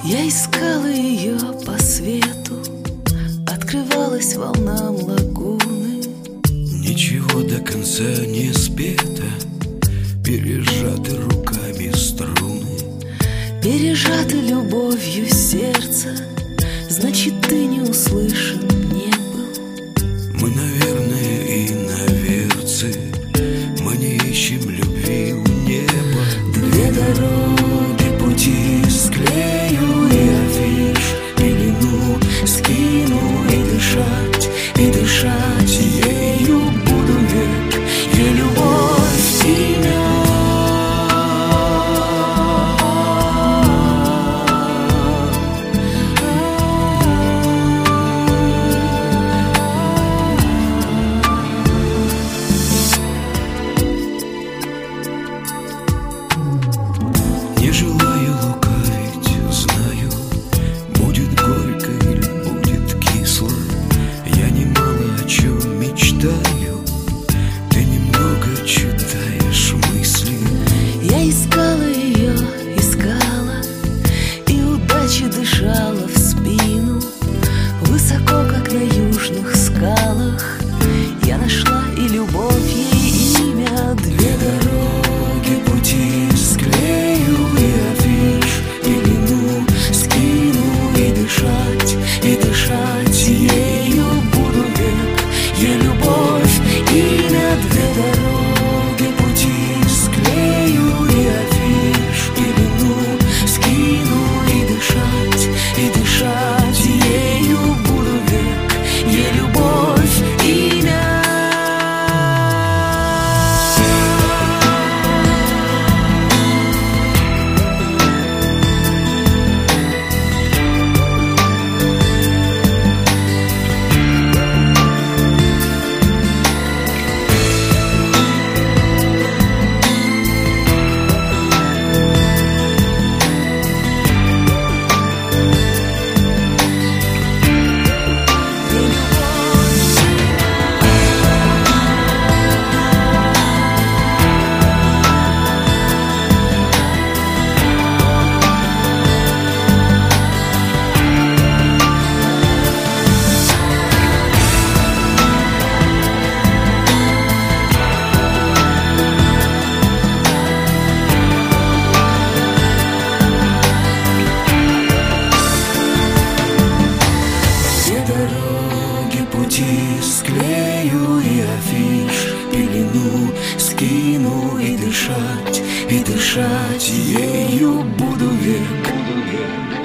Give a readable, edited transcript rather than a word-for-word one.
Я искала ее по свету, открывалась волнам лагуны. Ничего до конца не спето, пережаты руками струны. Пережато любовью сердце, значит, ты не услышан не был. Мы, наверное, иноверцы, мы не ищем любви у неба. Две дороги Пути склею и афиш, пелену скину и дышать ею буду век. Ей любовь имя. Не желаю лукавить, знаю, будет горько или будет кисло. Я немало о чем мечтаю, ты немного читаешь мысли. Я искала ее, искала, и удача дышала в спину. Высоко, как на южных скалах, я нашла и любовь ей имя. Две Дороги, пути склею и афиш, пелену скину и дышать ею буду век. Ей любовь имя. Две дороги, пути склею и афиш, пелену скину и дышать ею буду век. Ей любовь имя. Дороги, пути склею и афиш, пелену скину и дышать ею буду век.